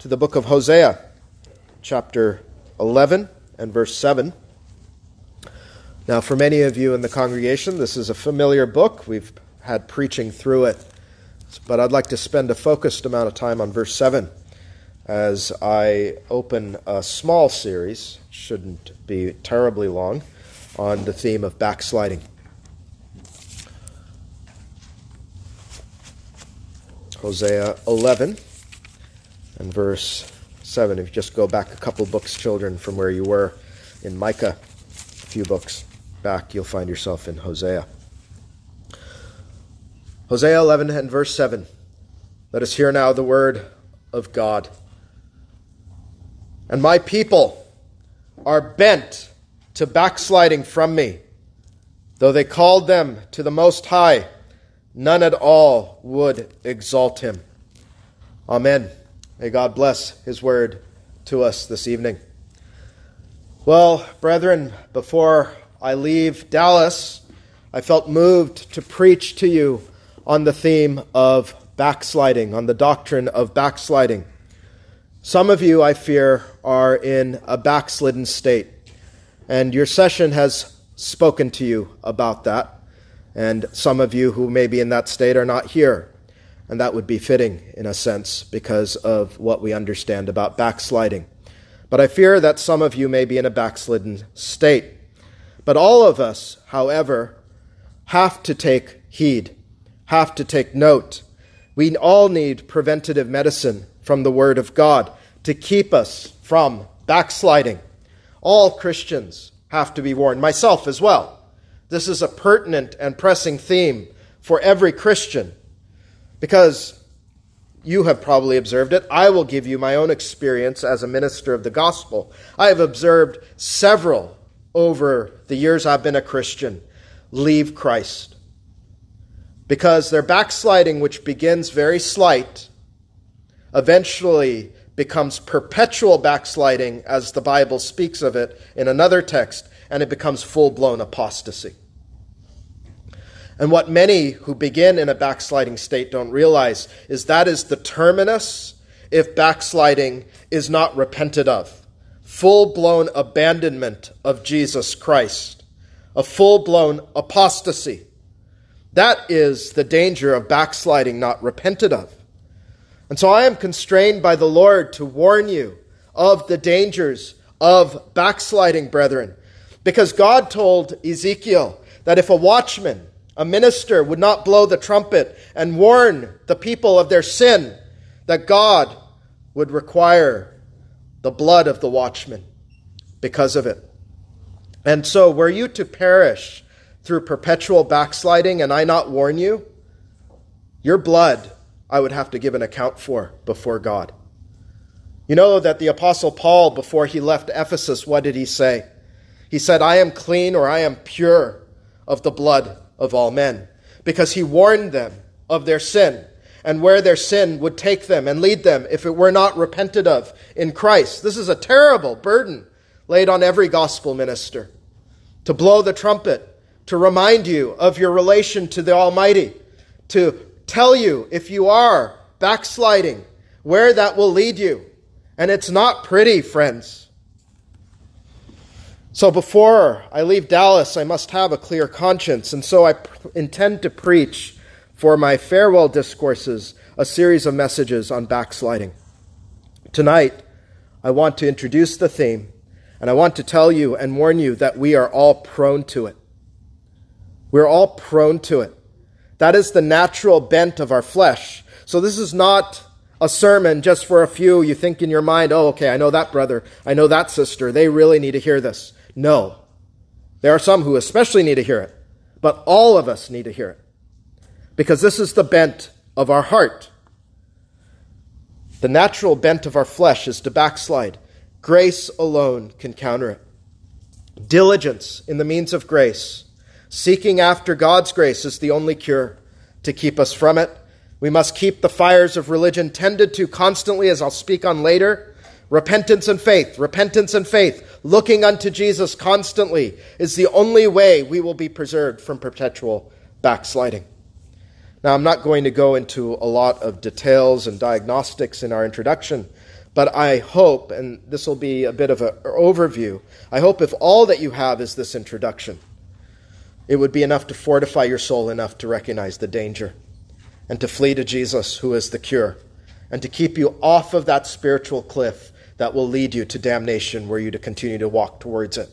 to the book of Hosea, chapter 11 and verse 7. Now, for many of you in the congregation, this is a familiar book. We've had preaching through it, but I'd like to spend a focused amount of time on verse 7 as I open a small series, shouldn't be terribly long, on the theme of backsliding. Hosea 11 and verse 7. If you just go back a couple books, children, from where you were in Micah, a few books back, you'll find yourself in Hosea. Hosea 11 and verse 7. Let us hear now the word of God. And my people are bent to backsliding from me. Though they called them to the Most High, none at all would exalt him. Amen. May God bless his word to us this evening. Well, brethren, before I leave Dallas, I felt moved to preach to you on the theme of backsliding, on the doctrine of backsliding. Some of you, I fear, are in a backslidden state, and your session has spoken to you about that. And some of you who may be in that state are not here. And that would be fitting, in a sense, because of what we understand about backsliding. But I fear that some of you may be in a backslidden state. But all of us, however, have to take heed, have to take note. We all need preventative medicine from the Word of God to keep us from backsliding. All Christians have to be warned, myself as well. This is a pertinent and pressing theme for every Christian because you have probably observed it. I will give you my own experience as a minister of the gospel. I have observed several over the years I've been a Christian leave Christ because their backsliding, which begins very slight, eventually becomes perpetual backsliding as the Bible speaks of it in another text, and it becomes full-blown apostasy. And what many who begin in a backsliding state don't realize is that is the terminus if backsliding is not repented of. Full-blown abandonment of Jesus Christ. A full-blown apostasy. That is the danger of backsliding not repented of. And so I am constrained by the Lord to warn you of the dangers of backsliding, brethren. Because God told Ezekiel that if a watchman, a minister, would not blow the trumpet and warn the people of their sin, that God would require the blood of the watchman because of it. And so were you to perish through perpetual backsliding and I not warn you, your blood I would have to give an account for before God. You know that the Apostle Paul, before he left Ephesus, what did he say? He said, I am clean or I am pure of the blood of all men. Because he warned them of their sin and where their sin would take them and lead them if it were not repented of in Christ. This is a terrible burden laid on every gospel minister. To blow the trumpet, to remind you of your relation to the Almighty, to tell you if you are backsliding, where that will lead you. And it's not pretty, friends. So before I leave Dallas, I must have a clear conscience. And so I intend to preach for my farewell discourses a series of messages on backsliding. Tonight, I want to introduce the theme, and I want to tell you and warn you that we are all prone to it. We're all prone to it. That is the natural bent of our flesh. So this is not a sermon just for a few. You think in your mind, oh, okay, I know that brother, I know that sister. They really need to hear this. No. There are some who especially need to hear it. But all of us need to hear it. Because this is the bent of our heart. The natural bent of our flesh is to backslide. Grace alone can counter it. Diligence in the means of grace, seeking after God's grace, is the only cure to keep us from it. We must keep the fires of religion tended to constantly, as I'll speak on later. Repentance and faith, looking unto Jesus constantly is the only way we will be preserved from perpetual backsliding. Now, I'm not going to go into a lot of details and diagnostics in our introduction, But I hope, and this will be a bit of an overview, I hope if all that you have is this introduction, it would be enough to fortify your soul enough to recognize the danger and to flee to Jesus, who is the cure, and to keep you off of that spiritual cliff that will lead you to damnation were you to continue to walk towards it.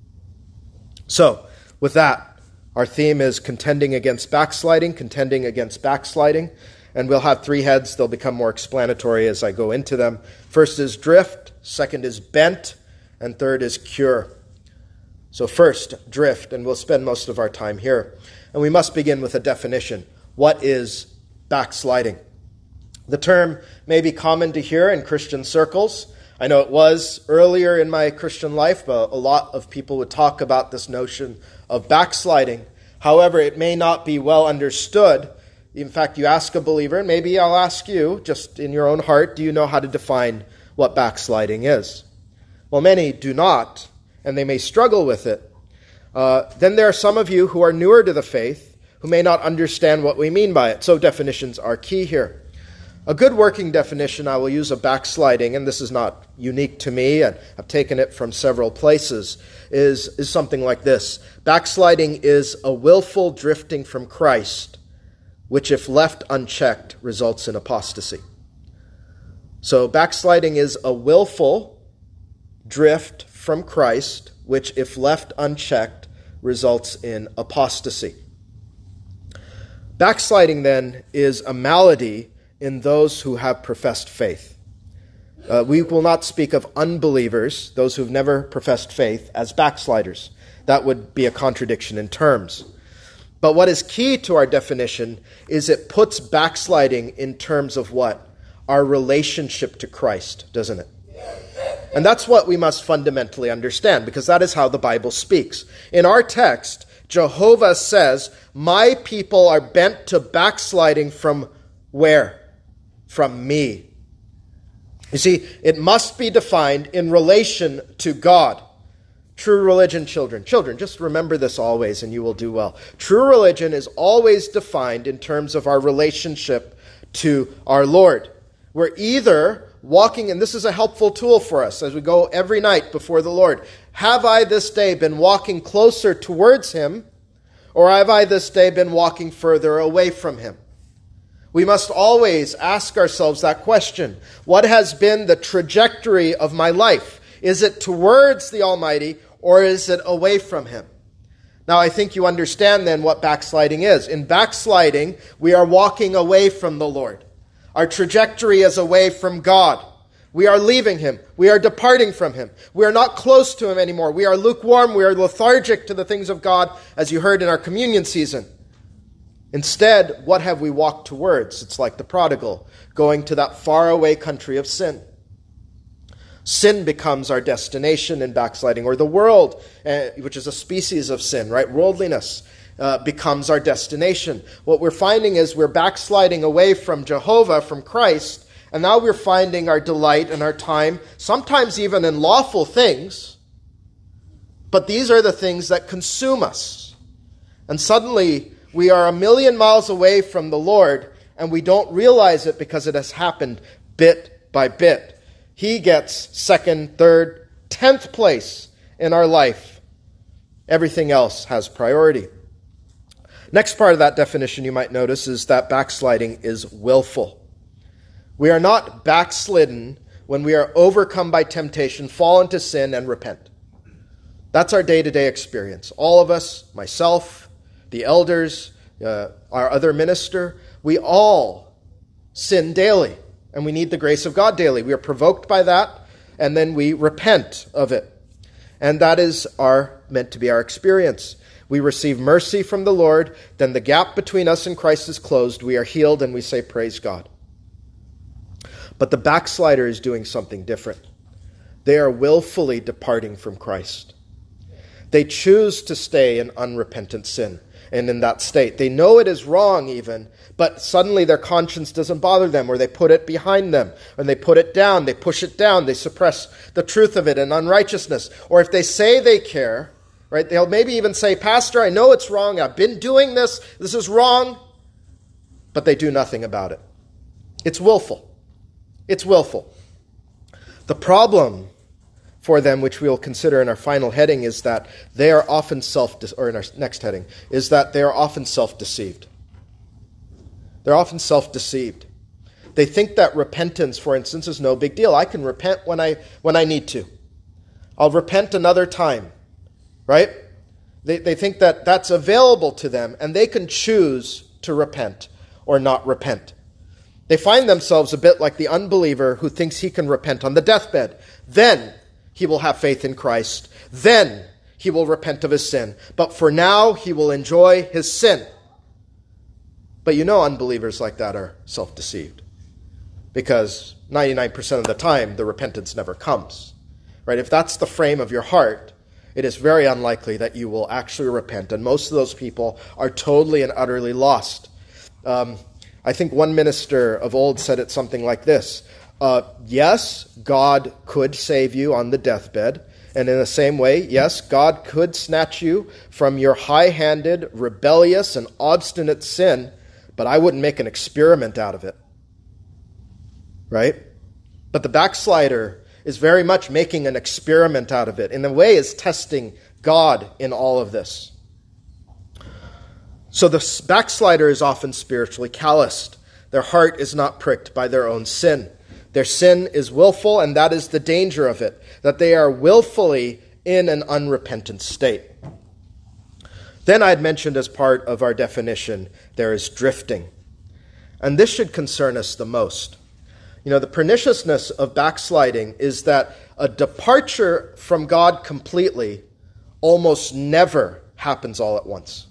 So, with that, our theme is contending against backsliding, and we'll have three heads. They'll become more explanatory as I go into them. First is drift, second is bent, and third is cure. So first, drift, and we'll spend most of our time here. And we must begin with a definition. What is backsliding? The term may be common to hear in Christian circles. I know it was earlier in my Christian life, but a lot of people would talk about this notion of backsliding. However, it may not be well understood. In fact, you ask a believer, and maybe I'll ask you, just in your own heart, do you know how to define what backsliding is? Well, many do not, and they may struggle with it. Then there are some of you who are newer to the faith, who may not understand what we mean by it. So definitions are key here. A good working definition, I will use of backsliding, and this is not unique to me, and I've taken it from several places, is something like this. Backsliding is a willful drifting from Christ, which if left unchecked results in apostasy. So backsliding is a willful drift from Christ, which if left unchecked results in apostasy. Backsliding then is a malady in those who have professed faith. We will not speak of unbelievers, those who've never professed faith, as backsliders. That would be a contradiction in terms. But what is key to our definition is it puts backsliding in terms of what? Our relationship to Christ, doesn't it? And that's what we must fundamentally understand, because that is how the Bible speaks. In our text, Jehovah says, my people are bent to backsliding from where? From me. You see, it must be defined in relation to God. True religion, children, just remember this always and you will do well. True religion is always defined in terms of our relationship to our Lord. We're either walking, and this is a helpful tool for us as we go every night before the Lord. Have I this day been walking closer towards Him, or have I this day been walking further away from Him? We must always ask ourselves that question. What has been the trajectory of my life? Is it towards the Almighty, or is it away from Him? Now, I think you understand then what backsliding is. In backsliding, we are walking away from the Lord. Our trajectory is away from God. We are leaving Him. We are departing from Him. We are not close to Him anymore. We are lukewarm. We are lethargic to the things of God, as you heard in our communion season. Instead, what have we walked towards? It's like the prodigal, going to that faraway country of sin. Sin becomes our destination in backsliding, or the world, which is a species of sin, right? Worldliness becomes our destination. What we're finding is we're backsliding away from Jehovah, from Christ, and now we're finding our delight and our time, sometimes even in lawful things, but these are the things that consume us. And suddenly, we are 1,000,000 miles away from the Lord, and we don't realize it because it has happened bit by bit. He gets 2nd, 3rd, 10th place in our life. Everything else has priority. Next part of that definition you might notice is that backsliding is willful. We are not backslidden when we are overcome by temptation, fall into sin, and repent. That's our day-to-day experience. All of us, myself, the elders, our other minister, we all sin daily, and we need the grace of God daily. We are provoked by that, and then we repent of it. And that is meant to be our experience. We receive mercy from the Lord, then the gap between us and Christ is closed, we are healed, and we say, praise God. But the backslider is doing something different. They are willfully departing from Christ. They choose to stay in unrepentant sin and in that state. They know it is wrong even, but suddenly their conscience doesn't bother them, or they put it behind them, and they put it down, they push it down, they suppress the truth of it in unrighteousness. Or if they say they care, right, they'll maybe even say, Pastor, I know it's wrong, I've been doing this is wrong, but they do nothing about it. It's willful. It's willful. The problem for them, which we will consider in our final heading, is that they are often or in our next heading, is that they are often self-deceived. They're often self-deceived. They think that repentance, for instance, is no big deal. I can repent when I need to. I'll repent another time, right? They think that that's available to them, and they can choose to repent or not repent. They find themselves a bit like the unbeliever who thinks he can repent on the deathbed. Then he will have faith in Christ. Then he will repent of his sin. But for now, he will enjoy his sin. But you know unbelievers like that are self-deceived, because 99% of the time, the repentance never comes. Right? If that's the frame of your heart, it is very unlikely that you will actually repent. And most of those people are totally and utterly lost. I think one minister of old said it something like this. Yes, God could save you on the deathbed. And in the same way, yes, God could snatch you from your high-handed, rebellious, and obstinate sin, but I wouldn't make an experiment out of it. Right? But the backslider is very much making an experiment out of it. In a way, is testing God in all of this. So the backslider is often spiritually calloused. Their heart is not pricked by their own sin. Their sin is willful, and that is the danger of it, that they are willfully in an unrepentant state. Then I had mentioned as part of our definition, there is drifting. And this should concern us the most. You know, the perniciousness of backsliding is that a departure from God completely almost never happens all at once.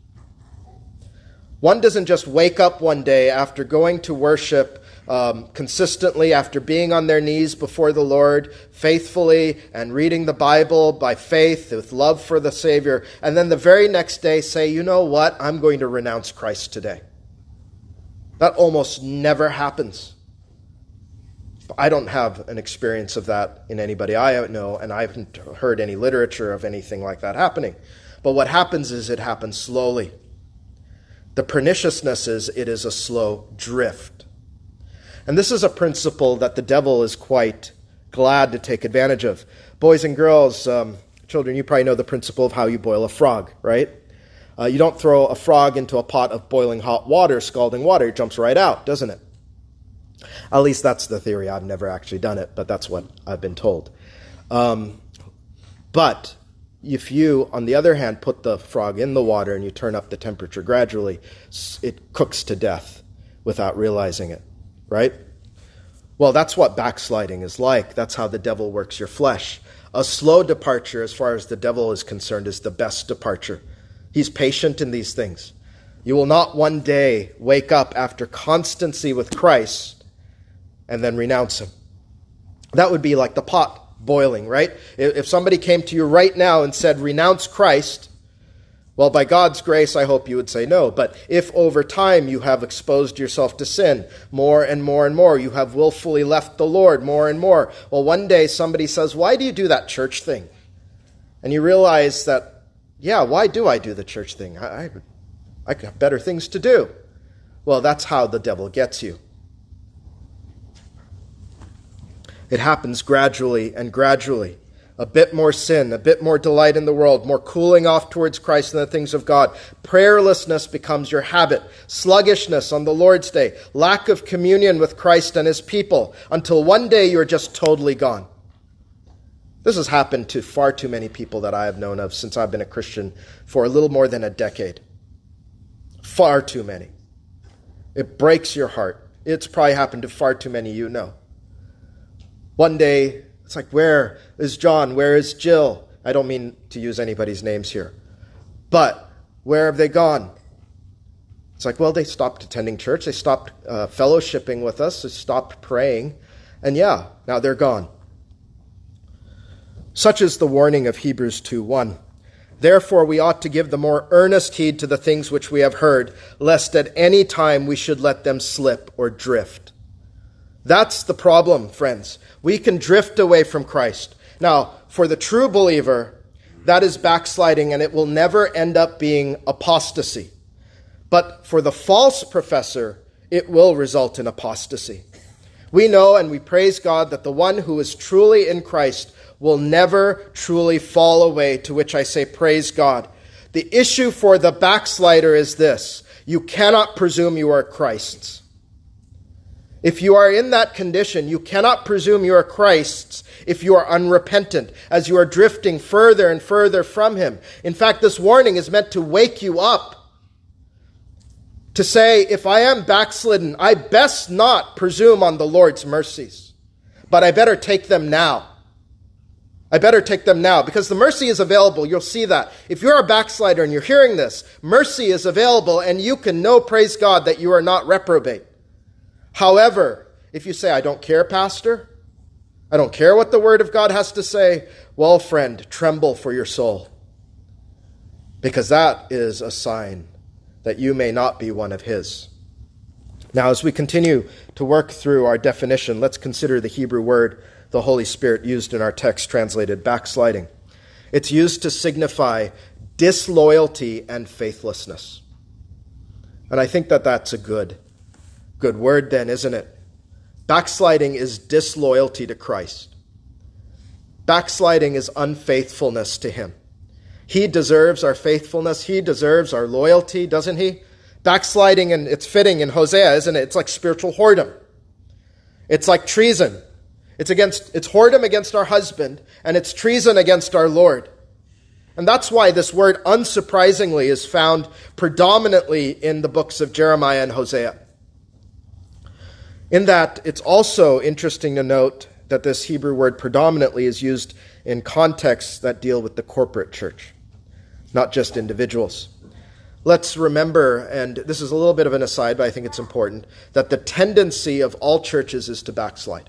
One doesn't just wake up one day after going to worship consistently, after being on their knees before the Lord faithfully and reading the Bible by faith with love for the Savior, and then the very next day say, you know what, I'm going to renounce Christ today. That almost never happens. I don't have an experience of that in anybody I know, and I haven't heard any literature of anything like that happening. But what happens is it happens slowly. The perniciousness is it is a slow drift. And this is a principle that the devil is quite glad to take advantage of. Boys and girls, children, you probably know the principle of how you boil a frog, right? You don't throw a frog into a pot of boiling hot water, scalding water. It jumps right out, doesn't it? At least that's the theory. I've never actually done it, but that's what I've been told. But if you, on the other hand, put the frog in the water and you turn up the temperature gradually, it cooks to death without realizing it, right? Well, that's what backsliding is like. That's how the devil works your flesh. A slow departure, as far as the devil is concerned, is the best departure. He's patient in these things. You will not one day wake up after constancy with Christ and then renounce him. That would be like the pot boiling, right? If somebody came to you right now and said, renounce Christ, well, by God's grace, I hope you would say no. But if over time you have exposed yourself to sin more and more and more, you have willfully left the Lord more and more, well, one day somebody says, why do you do that church thing? And you realize that, yeah, why do I do the church thing? I got better things to do. Well, that's how the devil gets you. It happens gradually and gradually. A bit more sin, a bit more delight in the world, more cooling off towards Christ and the things of God. Prayerlessness becomes your habit. Sluggishness on the Lord's Day. Lack of communion with Christ and his people. Until one day you're just totally gone. This has happened to far too many people that I have known of since I've been a Christian for a little more than a decade. Far too many. It breaks your heart. It's probably happened to far too many you know. One day, it's like, where is John? Where is Jill? I don't mean to use anybody's names here. But where have they gone? It's like, well, they stopped attending church. They stopped fellowshipping with us. They stopped praying. And yeah, now they're gone. Such is the warning of Hebrews 2:1. Therefore, we ought to give the more earnest heed to the things which we have heard, lest at any time we should let them slip or drift. That's the problem, friends. We can drift away from Christ. Now, for the true believer, that is backsliding, and it will never end up being apostasy. But for the false professor, it will result in apostasy. We know and we praise God that the one who is truly in Christ will never truly fall away, to which I say praise God. The issue for the backslider is this: you cannot presume you are Christ's. If you are in that condition, you cannot presume you are Christ's if you are unrepentant, as you are drifting further and further from him. In fact, this warning is meant to wake you up, to say, if I am backslidden, I best not presume on the Lord's mercies, but I better take them now. I better take them now, because the mercy is available. You'll see that. If you're a backslider and you're hearing this, mercy is available, and you can know, praise God, that you are not reprobate. However, if you say, I don't care, Pastor, I don't care what the Word of God has to say, well, friend, tremble for your soul, because that is a sign that you may not be one of his. Now, as we continue to work through our definition, let's consider the Hebrew word the Holy Spirit used in our text translated backsliding. It's used to signify disloyalty and faithlessness. And I think that that's a good word then, isn't it? Backsliding is disloyalty to Christ. Backsliding is unfaithfulness to him. He deserves our faithfulness. He deserves our loyalty, doesn't he? Backsliding, and it's fitting in Hosea, isn't it? It's like spiritual whoredom. It's like treason. It's whoredom against our husband, and it's treason against our Lord. And that's why this word, unsurprisingly, is found predominantly in the books of Jeremiah and Hosea. In that, it's also interesting to note that this Hebrew word predominantly is used in contexts that deal with the corporate church, not just individuals. Let's remember, and this is a little bit of an aside, but I think it's important, that the tendency of all churches is to backslide.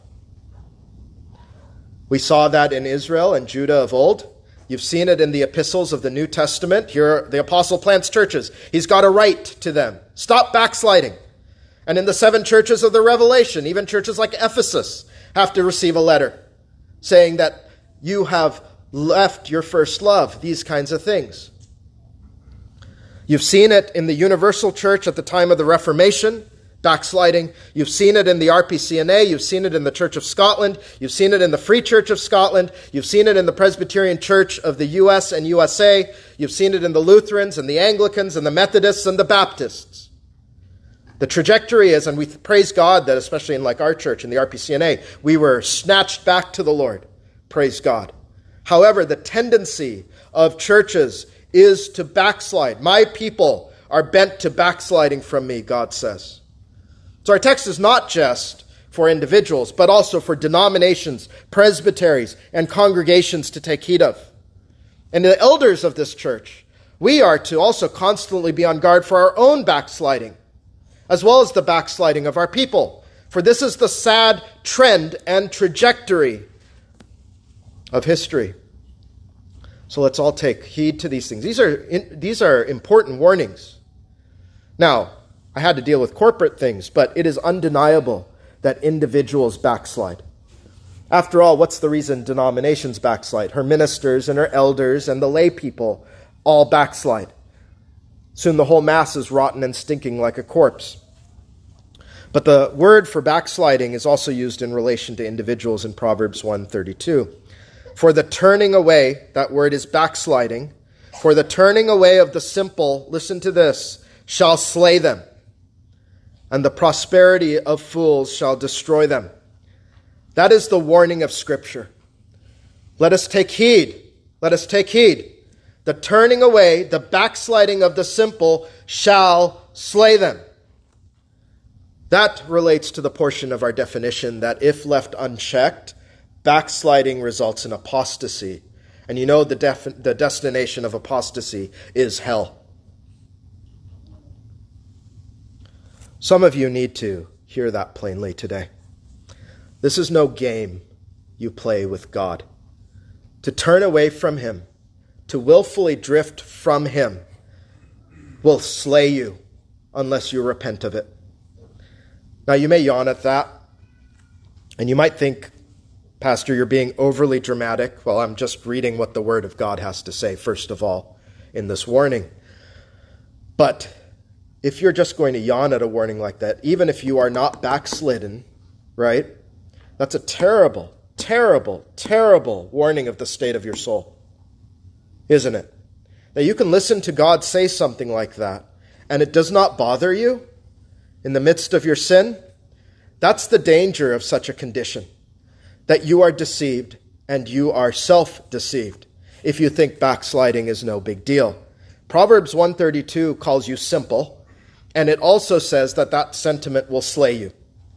We saw that in Israel and Judah of old. You've seen it in the epistles of the New Testament. Here, the apostle plants churches. He's got a right to them. Stop backsliding. And in the 7 churches of the Revelation, even churches like Ephesus have to receive a letter saying that you have left your first love, these kinds of things. You've seen it in the universal church at the time of the Reformation, backsliding. You've seen it in the RPCNA. You've seen it in the Church of Scotland. You've seen it in the Free Church of Scotland. You've seen it in the Presbyterian Church of the U.S. and USA. You've seen it in the Lutherans and the Anglicans and the Methodists and the Baptists. The trajectory is, and we praise God that especially in like our church, in the RPCNA, we were snatched back to the Lord. Praise God. However, the tendency of churches is to backslide. My people are bent to backsliding from me, God says. So our text is not just for individuals, but also for denominations, presbyteries, and congregations to take heed of. And the elders of this church, we are to also constantly be on guard for our own backsliding, as well as the backsliding of our people. For this is the sad trend and trajectory of history. So let's all take heed to these things. These are important warnings. Now, I had to deal with corporate things, but it is undeniable that individuals backslide. After all, what's the reason denominations backslide? Her ministers and her elders and the lay people all backslide. Soon the whole mass is rotten and stinking like a corpse. But the word for backsliding is also used in relation to individuals in Proverbs 1:32. For the turning away, that word is backsliding, for the turning away of the simple, listen to this, shall slay them, and the prosperity of fools shall destroy them. That is the warning of Scripture. Let us take heed. Let us take heed. The turning away, the backsliding of the simple shall slay them. That relates to the portion of our definition that if left unchecked, backsliding results in apostasy. And you know the destination of apostasy is hell. Some of you need to hear that plainly today. This is no game you play with God. To turn away from Him, to willfully drift from Him, will slay you unless you repent of it. Now, you may yawn at that, and you might think, Pastor, you're being overly dramatic. Well, I'm just reading what the Word of God has to say, first of all, in this warning. But if you're just going to yawn at a warning like that, even if you are not backslidden, right? That's a terrible, terrible, terrible warning of the state of your soul, isn't it? That you can listen to God say something like that, and it does not bother you in the midst of your sin. That's the danger of such a condition, that you are deceived and you are self-deceived if you think backsliding is no big deal. Proverbs 132 calls you simple, and it also says that that sentiment will slay you.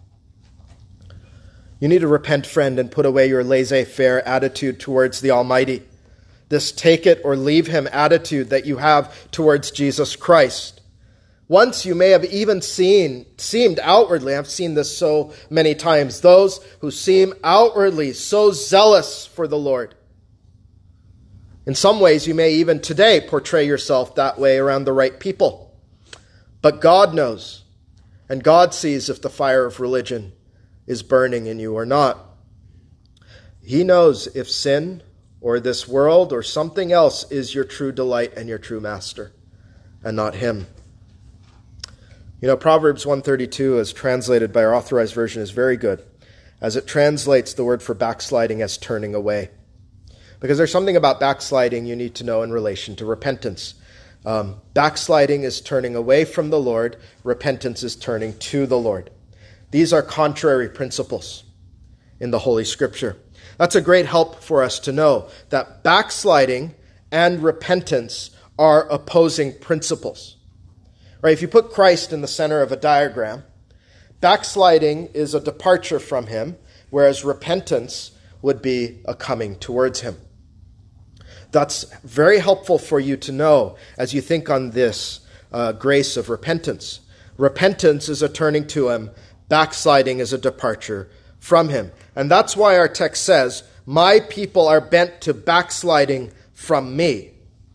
You need to repent, friend, and put away your laissez-faire attitude towards the Almighty, this take it or leave him attitude that you have towards Jesus Christ. Once you may have even seemed outwardly, I've seen this so many times, those who seem outwardly so zealous for the Lord. In some ways, you may even today portray yourself that way around the right people. But God knows, and God sees if the fire of religion is burning in you or not. He knows if sin or this world or something else is your true delight and your true master, and not him. You know, Proverbs 132, as translated by our Authorized Version, is very good, as it translates the word for backsliding as turning away. Because there's something about backsliding you need to know in relation to repentance. Backsliding is turning away from the Lord. Repentance is turning to the Lord. These are contrary principles in the Holy Scripture. That's a great help for us to know that backsliding and repentance are opposing principles. Right? If you put Christ in the center of a diagram, backsliding is a departure from him, whereas repentance would be a coming towards him. That's very helpful for you to know as you think on this grace of repentance. Repentance is a turning to him. Backsliding is a departure from him. And that's why our text says, my people are bent to backsliding from me.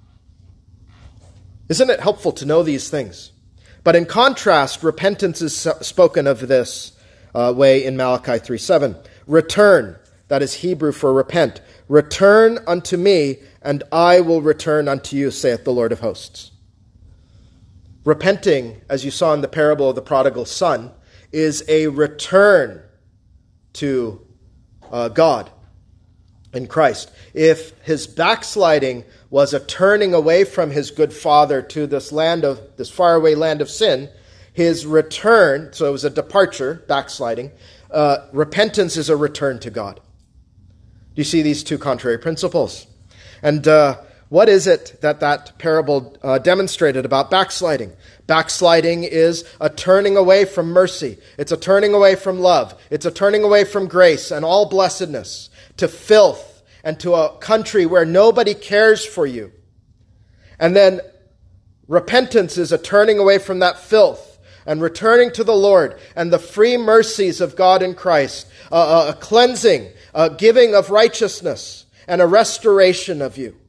Isn't it helpful to know these things? But in contrast, repentance is spoken of this way in Malachi 3:7. Return, that is Hebrew for repent. Return unto me, and I will return unto you, saith the Lord of hosts. Repenting, as you saw in the parable of the prodigal son, is a return to God in Christ. If his backsliding was a turning away from his good father to this faraway land of sin, his return, so it was a departure, backsliding, repentance is a return to God. Do you see these two contrary principles? And what is it that parable demonstrated about backsliding? Backsliding is a turning away from mercy. It's a turning away from love. It's a turning away from grace and all blessedness to filth and to a country where nobody cares for you. And then repentance is a turning away from that filth and returning to the Lord and the free mercies of God in Christ, a cleansing, a giving of righteousness, and a restoration of you.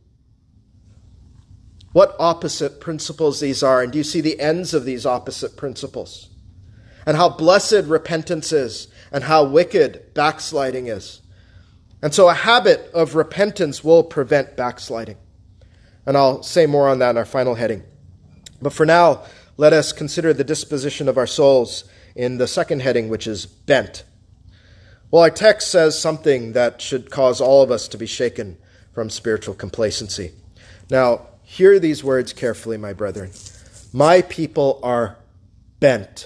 What opposite principles these are, and do you see the ends of these opposite principles? And how blessed repentance is, and how wicked backsliding is. And so a habit of repentance will prevent backsliding. And I'll say more on that in our final heading. But for now, let us consider the disposition of our souls in the second heading, which is bent. Well, our text says something that should cause all of us to be shaken from spiritual complacency. Now, hear these words carefully, my brethren. My people are bent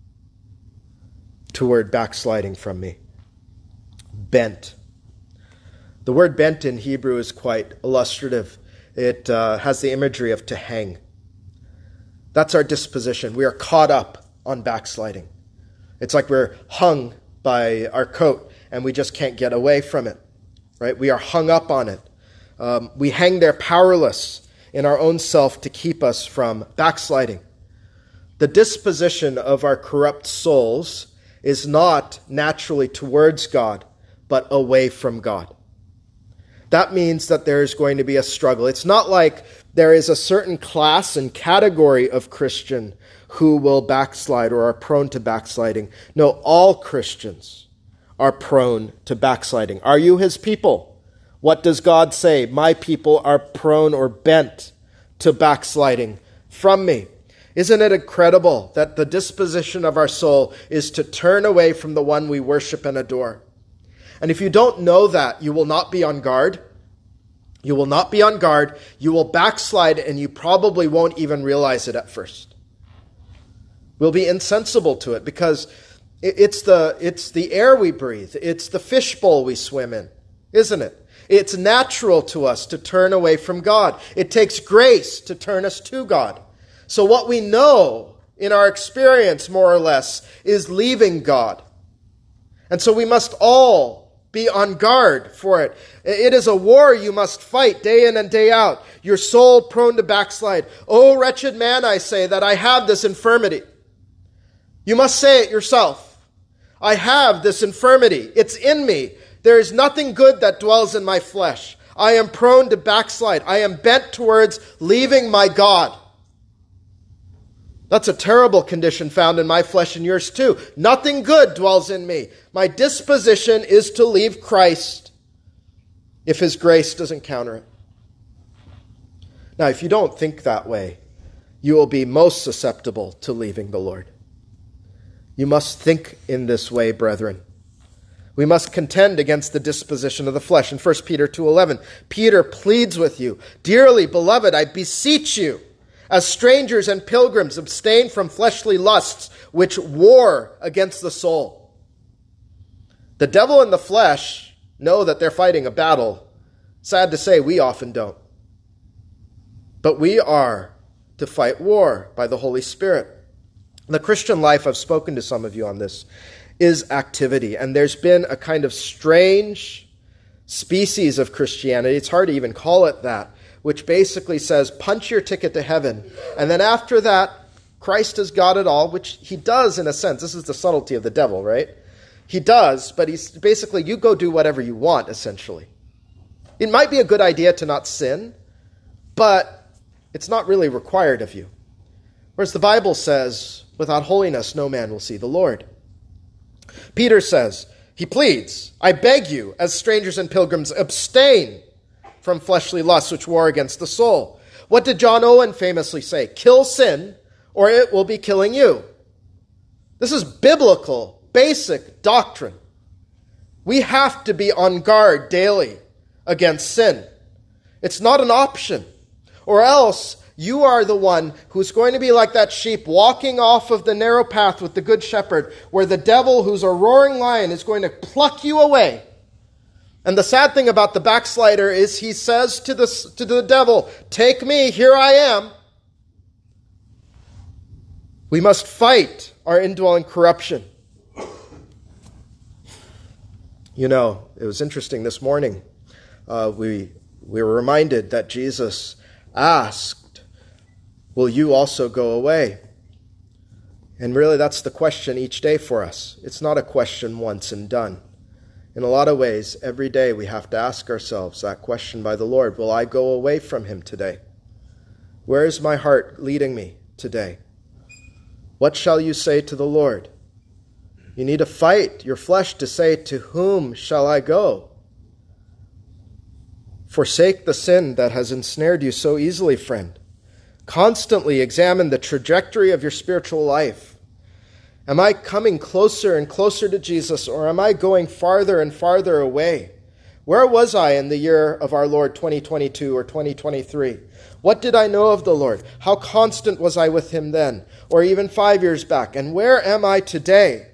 toward backsliding from me. Bent. The word bent in Hebrew is quite illustrative. It has the imagery of to hang. That's our disposition. We are caught up on backsliding. It's like we're hung by our coat and we just can't get away from it. Right? We are hung up on it. We hang there powerless in our own self to keep us from backsliding. The disposition of our corrupt souls is not naturally towards God, but away from God. That means that there is going to be a struggle. It's not like there is a certain class and category of Christian who will backslide or are prone to backsliding. No, all Christians are prone to backsliding. Are you his people? What does God say? My people are prone or bent to backsliding from me. Isn't it incredible that the disposition of our soul is to turn away from the one we worship and adore? And if you don't know that, you will not be on guard. You will not be on guard. You will backslide, and you probably won't even realize it at first. We'll be insensible to it because it's the air we breathe. It's the fishbowl we swim in, isn't it? It's natural to us to turn away from God. It takes grace to turn us to God. So what we know in our experience, more or less, is leaving God. And so we must all be on guard for it. It is a war you must fight day in and day out. Your soul prone to backslide. Oh, wretched man, I say, that I have this infirmity. You must say it yourself. I have this infirmity. It's in me. There is nothing good that dwells in my flesh. I am prone to backslide. I am bent towards leaving my God. That's a terrible condition found in my flesh and yours too. Nothing good dwells in me. My disposition is to leave Christ if his grace doesn't counter it. Now, if you don't think that way, you will be most susceptible to leaving the Lord. You must think in this way, brethren. We must contend against the disposition of the flesh. In 1 Peter 2:11, Peter pleads with you, "Dearly beloved, I beseech you, as strangers and pilgrims, abstain from fleshly lusts which war against the soul." The devil and the flesh know that they're fighting a battle. Sad to say, we often don't. But we are to fight war by the Holy Spirit. The Christian life, I've spoken to some of you on this, is activity. And there's been a kind of strange species of Christianity, it's hard to even call it that, which basically says, punch your ticket to heaven. And then after that, Christ has got it all, which he does in a sense. This is the subtlety of the devil, right? He does, but he's basically, you go do whatever you want, essentially. It might be a good idea to not sin, but it's not really required of you. Whereas the Bible says, without holiness, no man will see the Lord. Peter says, he pleads, I beg you, as strangers and pilgrims, abstain from fleshly lusts which war against the soul. What did John Owen famously say? Kill sin, or it will be killing you. This is biblical, basic doctrine. We have to be on guard daily against sin. It's not an option. Or else you are the one who's going to be like that sheep walking off of the narrow path with the good shepherd, where the devil, who's a roaring lion, is going to pluck you away. And the sad thing about the backslider is he says to the devil, take me, here I am. We must fight our indwelling corruption. You know, it was interesting this morning. We were reminded that Jesus asked, will you also go away? And really that's the question each day for us. It's not a question once and done. In a lot of ways, every day we have to ask ourselves that question by the Lord. Will I go away from him today? Where is my heart leading me today? What shall you say to the Lord? You need to fight your flesh to say, to whom shall I go? Forsake the sin that has ensnared you so easily, friend. Constantly examine the trajectory of your spiritual life. Am I coming closer and closer to Jesus, or am I going farther and farther away? Where was I in the year of our Lord 2022 or 2023? What did I know of the Lord? How constant was I with him then, or even 5 years back? And where am I today?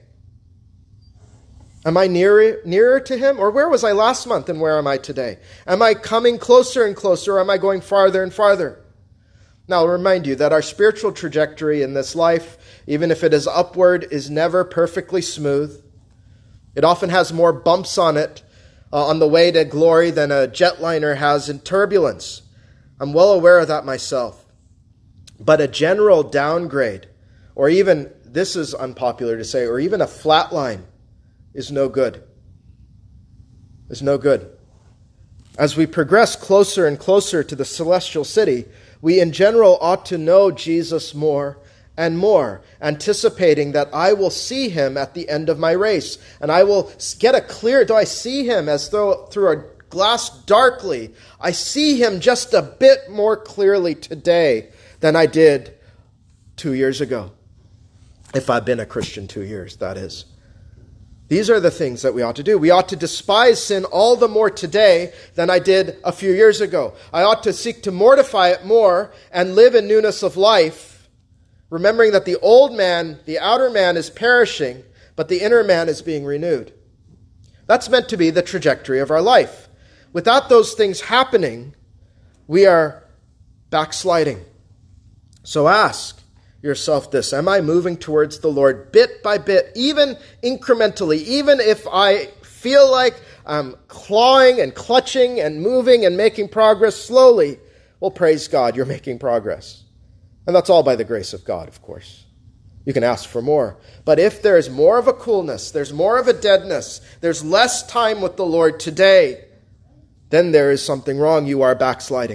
Am I nearer to him? Or where was I last month and where am I today? Am I coming closer and closer, or am I going farther and farther? Now, I'll remind you that our spiritual trajectory in this life, even if it is upward, is never perfectly smooth. It often has more bumps on it on the way to glory than a jetliner has in turbulence. I'm well aware of that myself. But a general downgrade, or even, this is unpopular to say, or even a flat line, is no good. Is no good. As we progress closer and closer to the celestial city, we in general ought to know Jesus more and more, anticipating that I will see him at the end of my race. And I will get a clear, do I see him as though through a glass darkly? I see him just a bit more clearly today than I did 2 years ago. If I've been a Christian 2 years, that is. These are the things that we ought to do. We ought to despise sin all the more today than I did a few years ago. I ought to seek to mortify it more and live in newness of life, remembering that the old man, the outer man, is perishing, but the inner man is being renewed. That's meant to be the trajectory of our life. Without those things happening, we are backsliding. So ask yourself this: am I moving towards the Lord bit by bit, even incrementally, even if I feel like I'm clawing and clutching and moving and making progress slowly? Well, praise God, you're making progress. And that's all by the grace of God, of course. You can ask for more. But if there's more of a coolness, there's more of a deadness, there's less time with the Lord today, then there is something wrong. You are backsliding.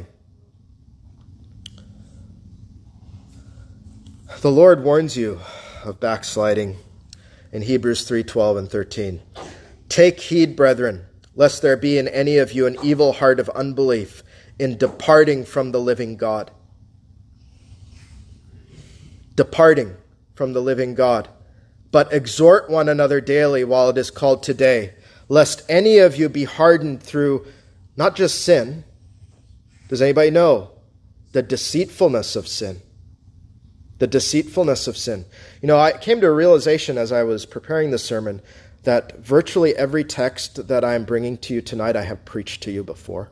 The Lord warns you of backsliding in Hebrews 3:12 and 13. Take heed, brethren, lest there be in any of you an evil heart of unbelief in departing from the living God. Departing from the living God. But exhort one another daily while it is called today, lest any of you be hardened through not just sin. Does anybody know the deceitfulness of sin? The deceitfulness of sin. You know, I came to a realization as I was preparing the sermon that virtually every text that I am bringing to you tonight, I have preached to you before.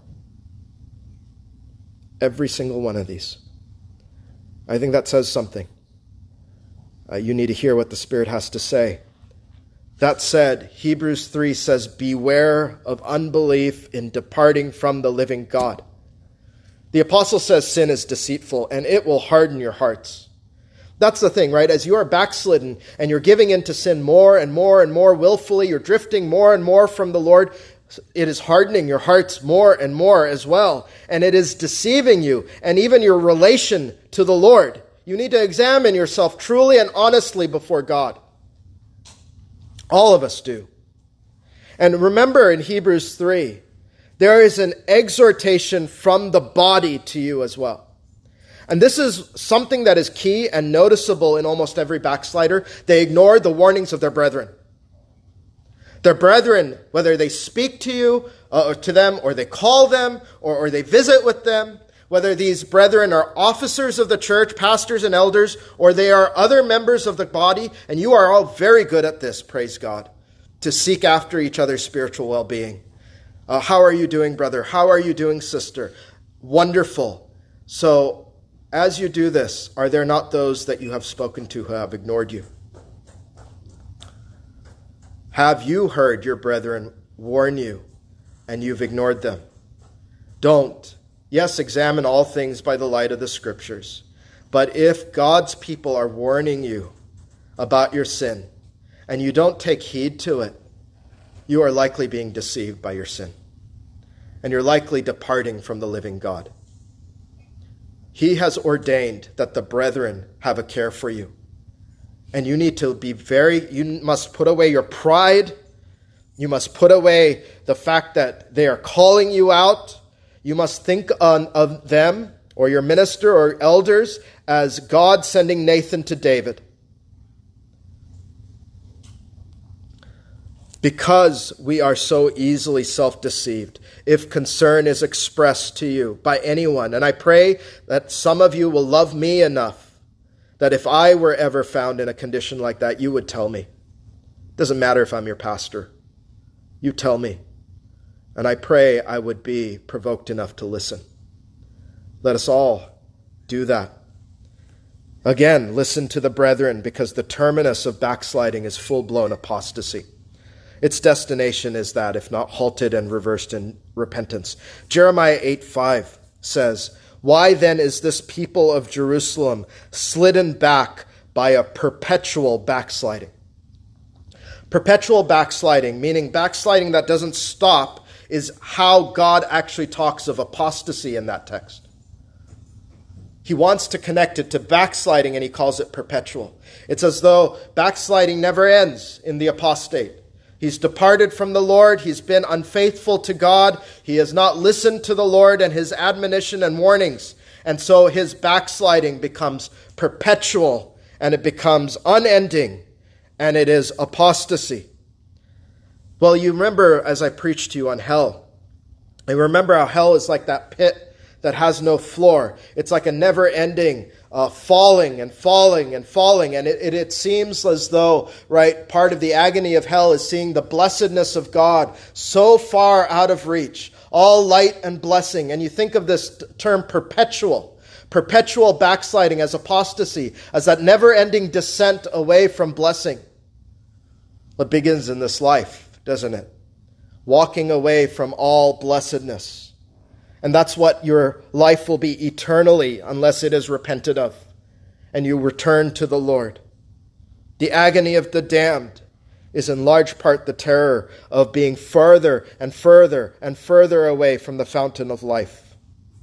Every single one of these. I think that says something. You need to hear what the Spirit has to say. That said, Hebrews 3 says, beware of unbelief in departing from the living God. The apostle says sin is deceitful and it will harden your hearts. That's the thing, right? As you are backslidden and you're giving in to sin more and more and more willfully, you're drifting more and more from the Lord, it is hardening your hearts more and more as well. And it is deceiving you and even your relation to the Lord. You need to examine yourself truly and honestly before God. All of us do. And remember in Hebrews 3, there is an exhortation from the body to you as well. And this is something that is key and noticeable in almost every backslider. They ignore the warnings of their brethren. Their brethren, whether they speak to you, to them, or they call them, or they visit with them, whether these brethren are officers of the church, pastors and elders, or they are other members of the body, and you are all very good at this, praise God, to seek after each other's spiritual well-being. How are you doing, brother? How are you doing, sister? Wonderful. So, as you do this, are there not those that you have spoken to who have ignored you? Have you heard your brethren warn you and you've ignored them? Don't. Yes, examine all things by the light of the Scriptures. But if God's people are warning you about your sin and you don't take heed to it, you are likely being deceived by your sin. And you're likely departing from the living God. He has ordained that the brethren have a care for you. And you need to you must put away your pride. You must put away the fact that they are calling you out. You must think of them or your minister or elders as God sending Nathan to David. Because we are so easily self-deceived, if concern is expressed to you by anyone, and I pray that some of you will love me enough that if I were ever found in a condition like that, you would tell me. It doesn't matter if I'm your pastor. You tell me. And I pray I would be provoked enough to listen. Let us all do that. Again, listen to the brethren, because the terminus of backsliding is full-blown apostasy. Its destination is that, if not halted and reversed in repentance. Jeremiah 8:5 says, "Why then is this people of Jerusalem slidden back by a perpetual backsliding?" Perpetual backsliding, meaning backsliding that doesn't stop, is how God actually talks of apostasy in that text. He wants to connect it to backsliding, and he calls it perpetual. It's as though backsliding never ends in the apostate. He's departed from the Lord. He's been unfaithful to God. He has not listened to the Lord and his admonition and warnings. And so his backsliding becomes perpetual and it becomes unending, and it is apostasy. Well, you remember as I preached to you on hell, and remember how hell is like that pit that has no floor. It's like a never-ending falling and falling and falling. And it seems as though, right, part of the agony of hell is seeing the blessedness of God so far out of reach, all light and blessing. And you think of this term perpetual backsliding as apostasy, as that never-ending descent away from blessing. It begins in this life, doesn't it? Walking away from all blessedness. And that's what your life will be eternally unless it is repented of and you return to the Lord. The agony of the damned is in large part the terror of being further and further and further away from the fountain of life.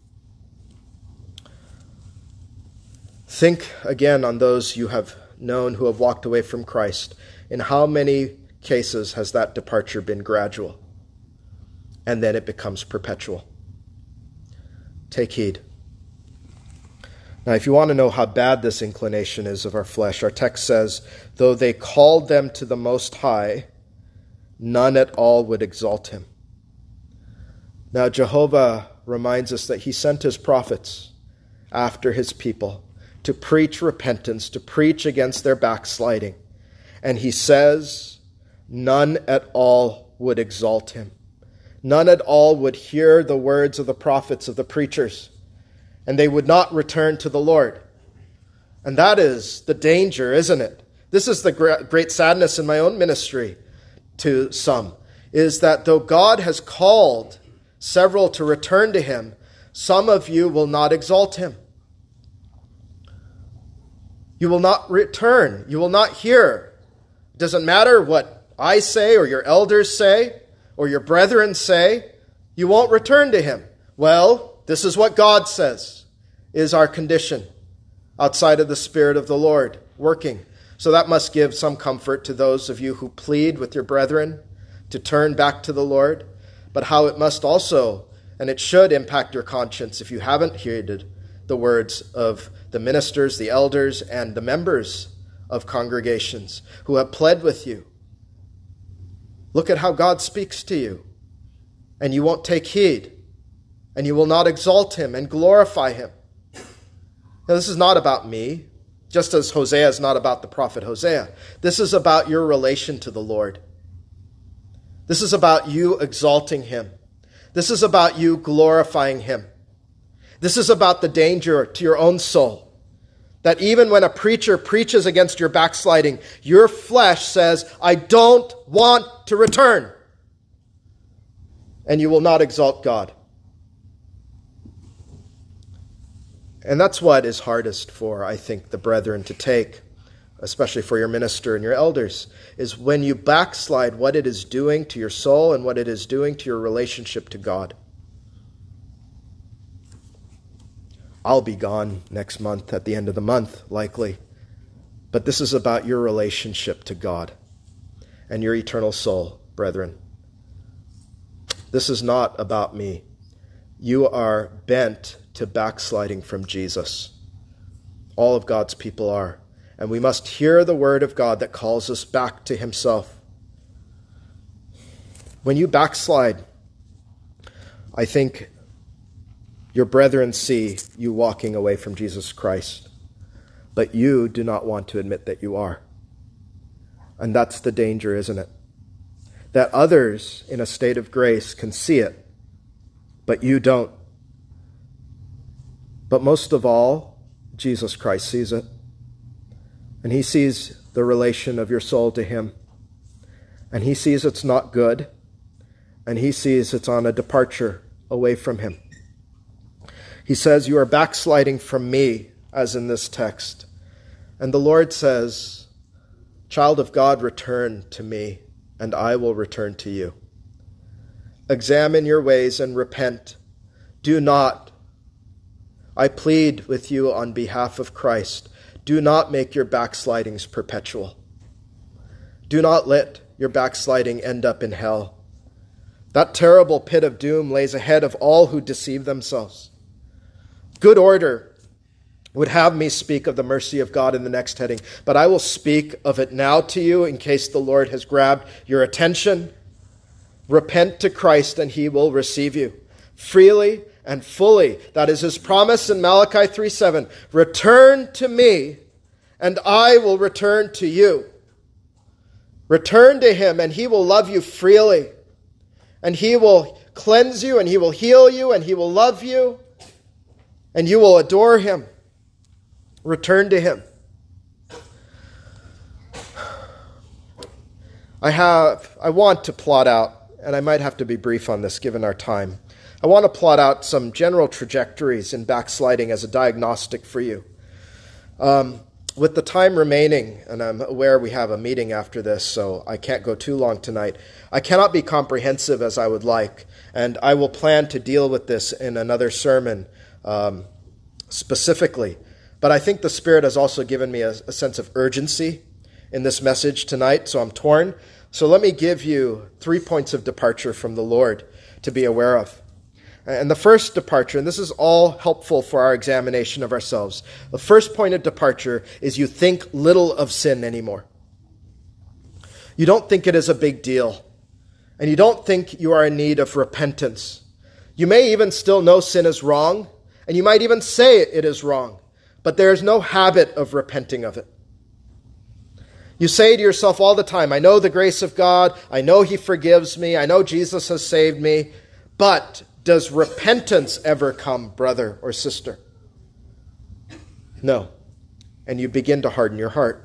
Think again on those you have known who have walked away from Christ. In how many cases has that departure been gradual? And then it becomes perpetual. Take heed. Now, if you want to know how bad this inclination is of our flesh, our text says, though they called them to the Most High, none at all would exalt him. Now, Jehovah reminds us that he sent his prophets after his people to preach repentance, to preach against their backsliding. And he says, none at all would exalt him. None at all would hear the words of the prophets, of the preachers, and they would not return to the Lord. And that is the danger, isn't it? This is the great sadness in my own ministry to some, is that though God has called several to return to him, some of you will not exalt him. You will not return. You will not hear. It doesn't matter what I say or your elders say, or your brethren say, you won't return to him. Well, this is what God says is our condition outside of the Spirit of the Lord working. So that must give some comfort to those of you who plead with your brethren to turn back to the Lord. But how it must also, and it should impact your conscience if you haven't heeded the words of the ministers, the elders, and the members of congregations who have pled with you. Look at how God speaks to you, and you won't take heed, and you will not exalt him and glorify him. Now, this is not about me, just as Hosea is not about the prophet Hosea. This is about your relation to the Lord. This is about you exalting him. This is about you glorifying him. This is about the danger to your own soul. That even when a preacher preaches against your backsliding, your flesh says, I don't want to return. And you will not exalt God. And that's what is hardest for, I think, the brethren to take, especially for your minister and your elders, is when you backslide what it is doing to your soul and what it is doing to your relationship to God. I'll be gone next month, at the end of the month, likely. But this is about your relationship to God and your eternal soul, brethren. This is not about me. You are bent to backsliding from Jesus. All of God's people are. And we must hear the word of God that calls us back to himself. When you backslide, I think your brethren see you walking away from Jesus Christ, but you do not want to admit that you are. And that's the danger, isn't it? That others in a state of grace can see it, but you don't. But most of all, Jesus Christ sees it. And he sees the relation of your soul to him. And he sees it's not good. And he sees it's on a departure away from him. He says, you are backsliding from me, as in this text. And the Lord says, child of God, return to me, and I will return to you. Examine your ways and repent. Do not, I plead with you on behalf of Christ, do not make your backslidings perpetual. Do not let your backsliding end up in hell. That terrible pit of doom lays ahead of all who deceive themselves. Good order would have me speak of the mercy of God in the next heading, but I will speak of it now to you in case the Lord has grabbed your attention. Repent to Christ and he will receive you freely and fully. That is his promise in Malachi 3:7. Return to me and I will return to you. Return to him and he will love you freely. And he will cleanse you and he will heal you and he will love you. And you will adore him. Return to him. I want to plot out, and I might have to be brief on this given our time. I want to plot out some general trajectories in backsliding as a diagnostic for you. With the time remaining, and I'm aware we have a meeting after this, so I can't go too long tonight, I cannot be comprehensive as I would like, and I will plan to deal with this in another sermon specifically. But I think the Spirit has also given me a sense of urgency in this message tonight, so I'm torn. So let me give you 3 points of departure from the Lord to be aware of. And the first departure, and this is all helpful for our examination of ourselves. The first point of departure is you think little of sin anymore. You don't think it is a big deal. And you don't think you are in need of repentance. You may even still know sin is wrong, and you might even say it is wrong. But there is no habit of repenting of it. You say to yourself all the time, I know the grace of God, I know he forgives me, I know Jesus has saved me, but does repentance ever come, brother or sister? No. And you begin to harden your heart.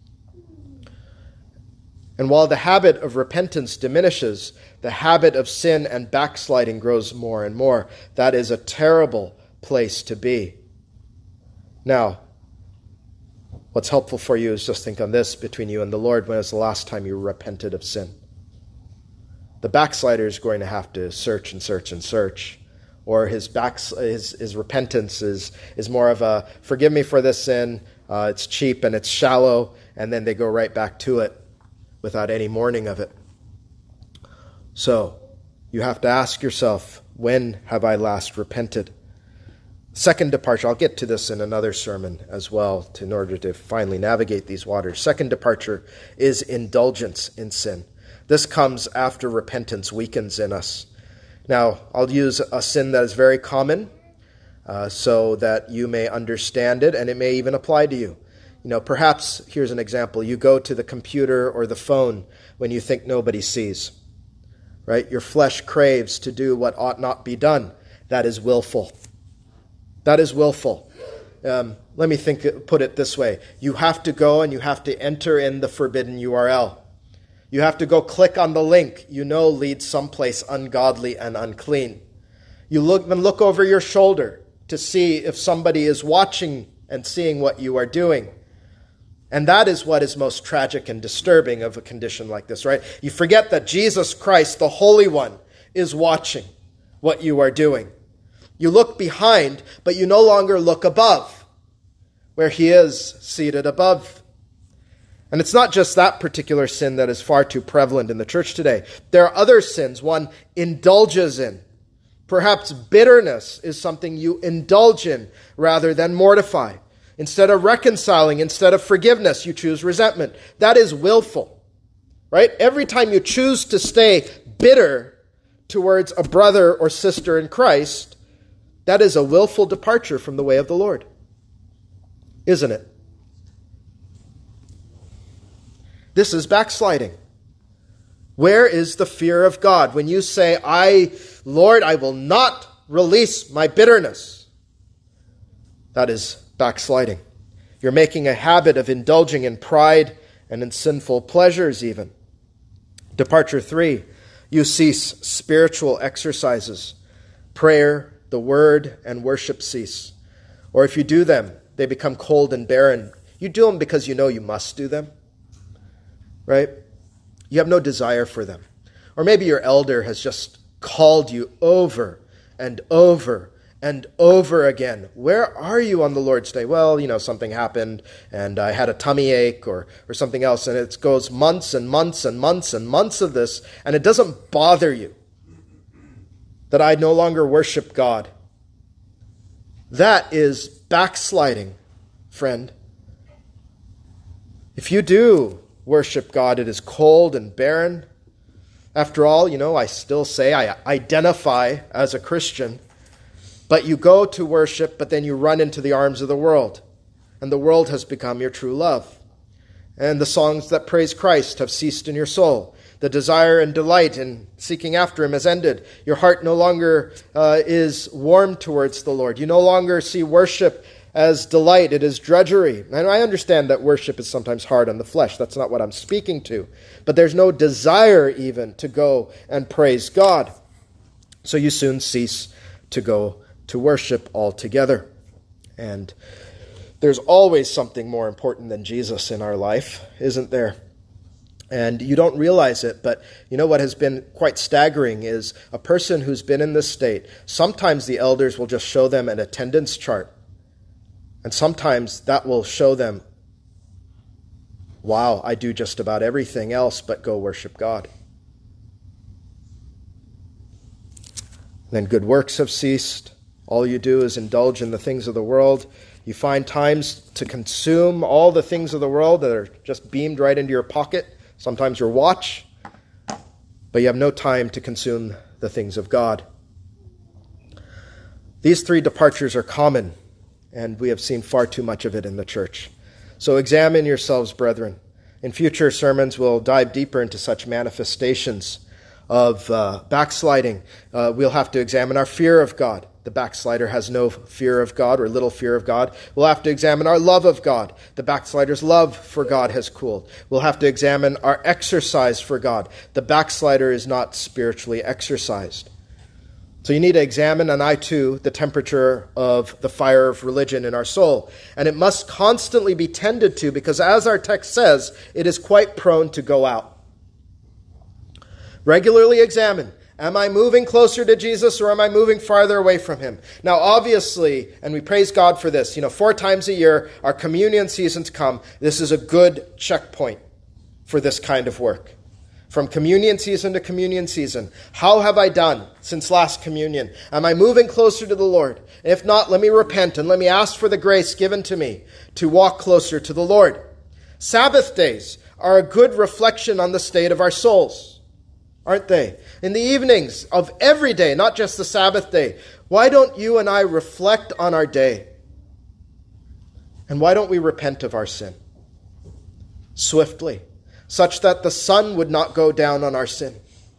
And while the habit of repentance diminishes, the habit of sin and backsliding grows more and more. That is a terrible place to be. Now, what's helpful for you is just think on this between you and the Lord. When was the last time you repented of sin? The backslider is going to have to search and search and search. Or his repentance is more of a, forgive me for this sin, it's cheap and it's shallow, and then they go right back to it without any mourning of it. So, you have to ask yourself, when have I last repented? Second departure, I'll get to this in another sermon as well in order to finally navigate these waters. Second departure is indulgence in sin. This comes after repentance weakens in us. Now, I'll use a sin that is very common so that you may understand it and it may even apply to you. You know, perhaps, here's an example. You go to the computer or the phone when you think nobody sees, right? Your flesh craves to do what ought not be done. That is willful. That is willful. Let me put it this way. You have to go and you have to enter in the forbidden URL. You have to go click on the link you know leads someplace ungodly and unclean. You look over your shoulder to see if somebody is watching and seeing what you are doing. And that is what is most tragic and disturbing of a condition like this, right? You forget that Jesus Christ, the Holy One, is watching what you are doing. You look behind, but you no longer look above, where he is seated above. And it's not just that particular sin that is far too prevalent in the church today. There are other sins one indulges in. Perhaps bitterness is something you indulge in rather than mortify. Instead of reconciling, instead of forgiveness, you choose resentment. That is willful, right? Every time you choose to stay bitter towards a brother or sister in Christ, that is a willful departure from the way of the Lord, isn't it? This is backsliding. Where is the fear of God? When you say, Lord, I will not release my bitterness, that is backsliding. You're making a habit of indulging in pride and in sinful pleasures even. Departure 3, you cease spiritual exercises. Prayer, the word, and worship cease. Or if you do them, they become cold and barren. You do them because you know you must do them, right? You have no desire for them. Or maybe your elder has just called you over and over and over again. Where are you on the Lord's Day? Well, something happened and I had a tummy ache or something else. And it goes months and months and months and months of this. And it doesn't bother you that I no longer worship God. That is backsliding, friend. If you do worship God, it is cold and barren. After all, I still say I identify as a Christian, but you go to worship, but then you run into the arms of the world, and the world has become your true love. And the songs that praise Christ have ceased in your soul. The desire and delight in seeking after him has ended. Your heart no longer is warm towards the Lord. You no longer see worship as delight. It is drudgery. And I understand that worship is sometimes hard on the flesh. That's not what I'm speaking to. But there's no desire even to go and praise God. So you soon cease to go to worship altogether. And there's always something more important than Jesus in our life, isn't there? And you don't realize it, but what has been quite staggering is a person who's been in this state, sometimes the elders will just show them an attendance chart. And sometimes that will show them, wow, I do just about everything else but go worship God. Then good works have ceased. All you do is indulge in the things of the world. You find times to consume all the things of the world that are just beamed right into your pocket, sometimes your watch, but you have no time to consume the things of God. These three departures are common, and we have seen far too much of it in the church. So examine yourselves, brethren. In future sermons, we'll dive deeper into such manifestations of backsliding. We'll have to examine our fear of God. The backslider has no fear of God or little fear of God. We'll have to examine our love of God. The backslider's love for God has cooled. We'll have to examine our exercise for God. The backslider is not spiritually exercised. So you need to examine, and I too, the temperature of the fire of religion in our soul. And it must constantly be tended to because, as our text says, it is quite prone to go out. Regularly examine. Am I moving closer to Jesus or am I moving farther away from him? Now, obviously, and we praise God for this, 4 times a year, our communion seasons come. This is a good checkpoint for this kind of work. From communion season to communion season, how have I done since last communion? Am I moving closer to the Lord? If not, let me repent and let me ask for the grace given to me to walk closer to the Lord. Sabbath days are a good reflection on the state of our souls, aren't they? In the evenings of every day, not just the Sabbath day, why don't you and I reflect on our day? And why don't we repent of our sin swiftly, such that the sun would not go down on our sin?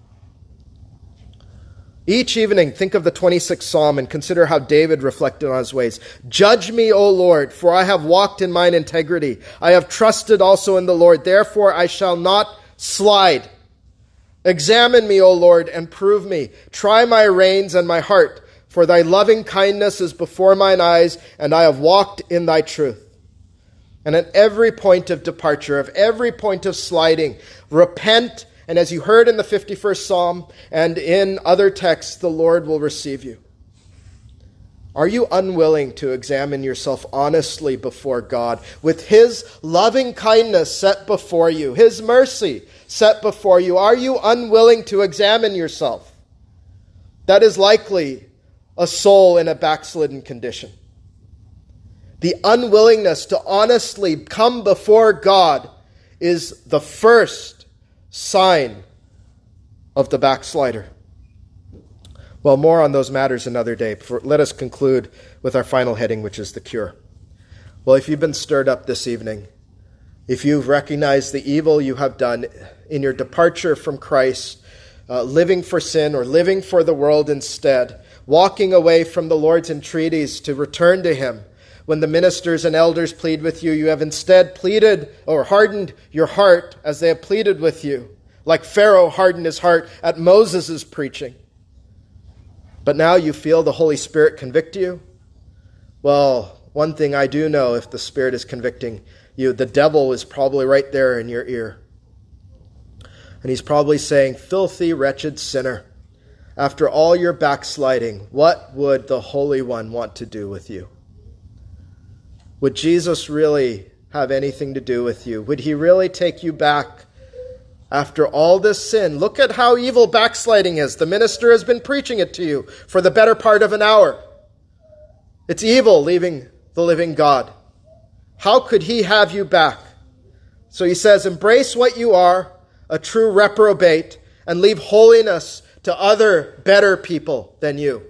Each evening, think of the 26th Psalm and consider how David reflected on his ways. Judge me, O Lord, for I have walked in mine integrity. I have trusted also in the Lord. Therefore I shall not slide. Examine me, O Lord, and prove me. Try my reins and my heart, for thy loving kindness is before mine eyes, and I have walked in thy truth. And at every point of departure, of every point of sliding, repent, and as you heard in the 51st Psalm and in other texts, the Lord will receive you. Are you unwilling to examine yourself honestly before God with his loving kindness set before you, his mercy set before you? Are you unwilling to examine yourself? That is likely a soul in a backslidden condition. The unwillingness to honestly come before God is the first sign of the backslider. Well, more on those matters another day. Let us conclude with our final heading, which is the cure. Well, if you've been stirred up this evening, if you've recognized the evil you have done in your departure from Christ, living for sin or living for the world instead, walking away from the Lord's entreaties to return to him, when the ministers and elders plead with you, you have instead pleaded or hardened your heart as they have pleaded with you, like Pharaoh hardened his heart at Moses' preaching. But now you feel the Holy Spirit convict you? Well, one thing I do know, if the Spirit is convicting you, the devil is probably right there in your ear. And he's probably saying, filthy, wretched sinner, after all your backsliding, what would the Holy One want to do with you? Would Jesus really have anything to do with you? Would he really take you back after all this sin? Look at how evil backsliding is. The minister has been preaching it to you for the better part of an hour. It's evil leaving the living God. How could he have you back? So he says, embrace what you are, a true reprobate, and leave holiness to other better people than you.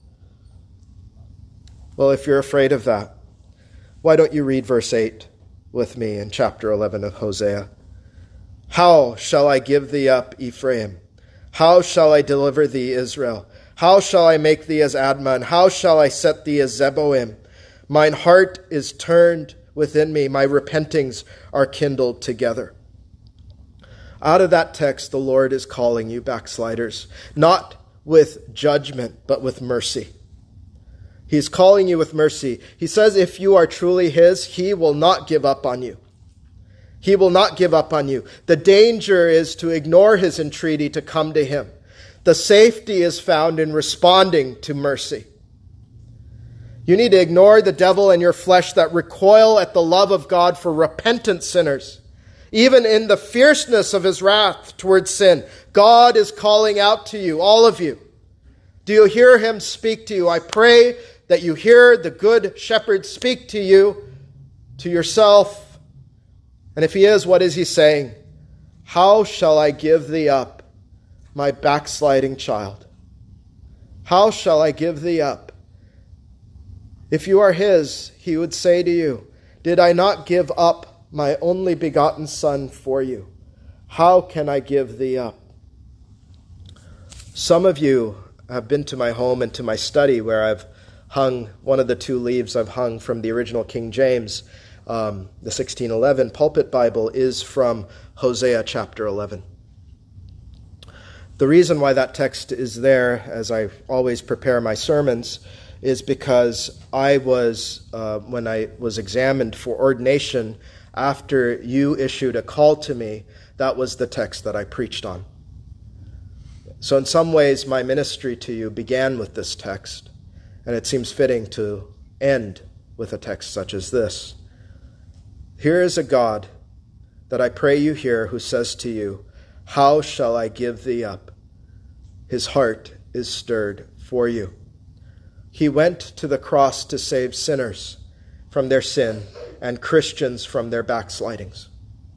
Well, if you're afraid of that, why don't you read verse 8 with me in chapter 11 of Hosea? How shall I give thee up, Ephraim? How shall I deliver thee, Israel? How shall I make thee as Admah? How shall I set thee as Zeboim? Mine heart is turned within me. My repentings are kindled together. Out of that text, the Lord is calling you, backsliders, not with judgment, but with mercy. He's calling you with mercy. He says if you are truly his, he will not give up on you. He will not give up on you. The danger is to ignore his entreaty to come to him. The safety is found in responding to mercy. You need to ignore the devil and your flesh that recoil at the love of God for repentant sinners. Even in the fierceness of his wrath towards sin, God is calling out to you, all of you. Do you hear him speak to you? I pray that you hear the good shepherd speak to you, to yourself. And if he is, what is he saying? How shall I give thee up, my backsliding child? How shall I give thee up? If you are his, he would say to you, did I not give up my only begotten son for you? How can I give thee up? Some of you have been to my home and to my study where I've hung one of the two leaves I've hung from the original King James. The 1611 pulpit Bible is from Hosea chapter 11. The reason why that text is there, as I always prepare my sermons, is because I was, when I was examined for ordination, after you issued a call to me, that was the text that I preached on. So in some ways, my ministry to you began with this text, and it seems fitting to end with a text such as this. Here is a God that I pray you hear who says to you, how shall I give thee up? His heart is stirred for you. He went to the cross to save sinners from their sin and Christians from their backslidings.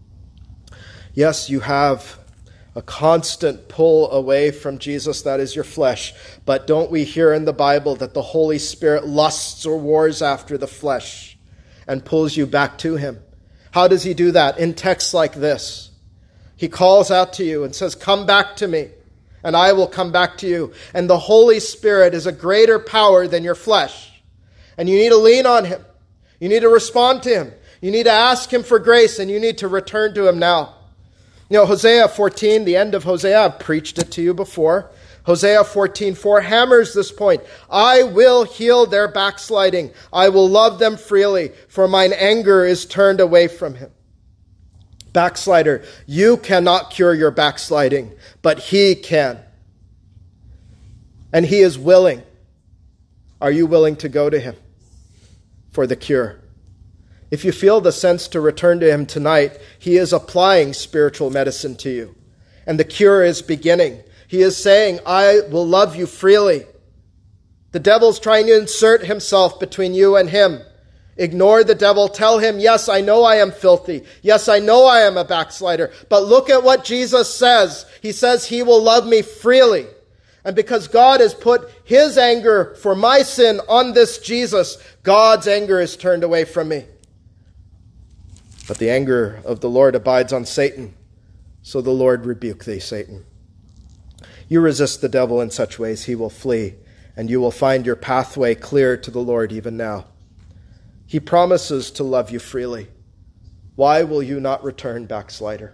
Yes, you have a constant pull away from Jesus, that is your flesh. But don't we hear in the Bible that the Holy Spirit lusts or wars after the flesh and pulls you back to him? How does he do that? In texts like this. He calls out to you and says, come back to me, and I will come back to you. And the Holy Spirit is a greater power than your flesh. And you need to lean on him. You need to respond to him. You need to ask him for grace, and you need to return to him now. You know, Hosea 14, the end of Hosea, I've preached it to you before. Hosea 14:4 hammers this point. I will heal their backsliding. I will love them freely, for mine anger is turned away from him. Backslider, you cannot cure your backsliding, but he can. And he is willing. Are you willing to go to him for the cure? If you feel the sense to return to him tonight, he is applying spiritual medicine to you. And the cure is beginning. He is saying, I will love you freely. The devil's trying to insert himself between you and him. Ignore the devil. Tell him, yes, I know I am filthy. Yes, I know I am a backslider. But look at what Jesus says. He says he will love me freely. And because God has put his anger for my sin on this Jesus, God's anger is turned away from me. But the anger of the Lord abides on Satan. So the Lord rebuke thee, Satan. You resist the devil in such ways, he will flee, and you will find your pathway clear to the Lord even now. He promises to love you freely. Why will you not return, backslider?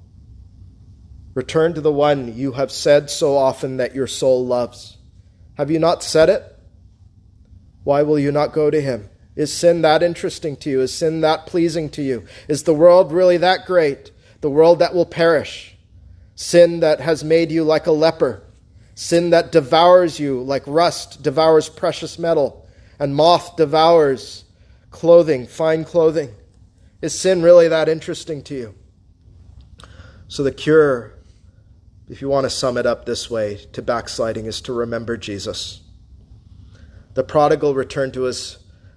Return to the one you have said so often that your soul loves. Have you not said it? Why will you not go to him? Is sin that interesting to you? Is sin that pleasing to you? Is the world really that great? The world that will perish? Sin that has made you like a leper. Sin that devours you like rust devours precious metal, and moth devours clothing, fine clothing. Is sin really that interesting to you? So the cure, if you want to sum it up this way, to backsliding is to remember Jesus. The prodigal returned to his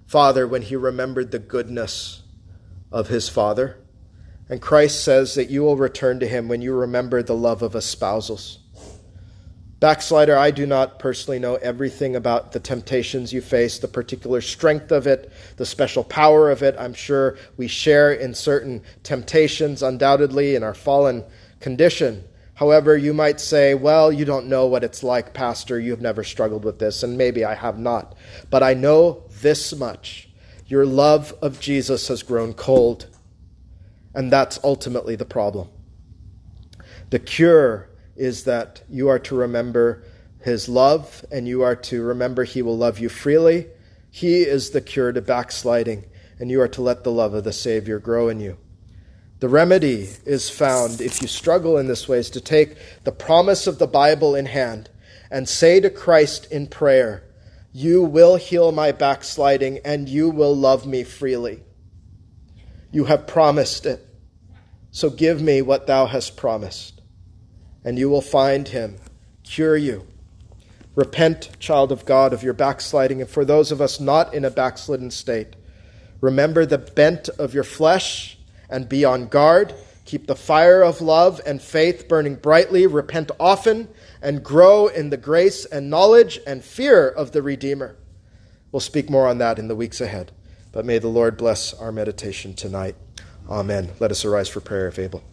father when he remembered the goodness of his father. And Christ says that you will return to him when you remember the love of espousals. Backslider, I do not personally know everything about the temptations you face, the particular strength of it, the special power of it. I'm sure we share in certain temptations, undoubtedly, in our fallen condition. However, you might say, well, you don't know what it's like, Pastor. You've never struggled with this, and maybe I have not. But I know this much. Your love of Jesus has grown cold, and that's ultimately the problem. The cure is that you are to remember his love, and you are to remember he will love you freely. He is the cure to backsliding, and you are to let the love of the Savior grow in you. The remedy is found, if you struggle in this way, is to take the promise of the Bible in hand and say to Christ in prayer, you will heal my backsliding and you will love me freely. You have promised it, so give me what thou hast promised. And you will find him cure you. Repent, child of God, of your backsliding. And for those of us not in a backslidden state, remember the bent of your flesh and be on guard. Keep the fire of love and faith burning brightly. Repent often and grow in the grace and knowledge and fear of the Redeemer. We'll speak more on that in the weeks ahead. But may the Lord bless our meditation tonight. Amen. Let us arise for prayer if able.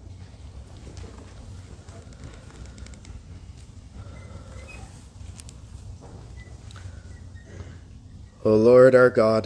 O Lord our God,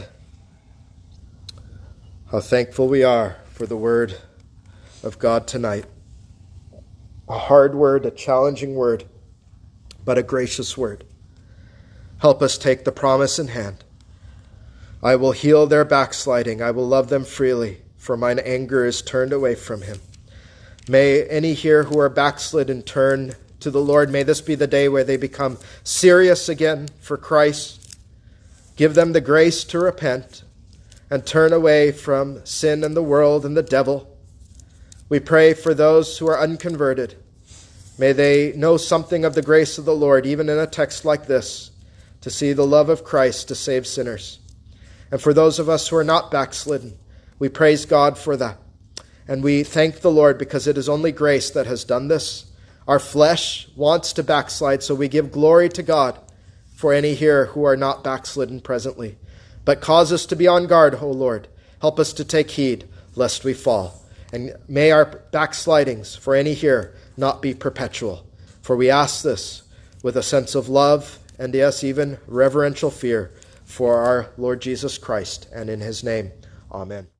how thankful we are for the word of God tonight. A hard word, a challenging word, but a gracious word. Help us take the promise in hand. I will heal their backsliding. I will love them freely, for mine anger is turned away from him. May any here who are backslidden turn to the Lord. May this be the day where they become serious again for Christ. Give them the grace to repent and turn away from sin and the world and the devil. We pray for those who are unconverted. May they know something of the grace of the Lord, even in a text like this, to see the love of Christ to save sinners. And for those of us who are not backslidden, we praise God for that. And we thank the Lord because it is only grace that has done this. Our flesh wants to backslide, so we give glory to God for any here who are not backslidden presently. But cause us to be on guard, O Lord. Help us to take heed, lest we fall. And may our backslidings for any here not be perpetual. For we ask this with a sense of love and, yes, even reverential fear for our Lord Jesus Christ. And in his name, amen.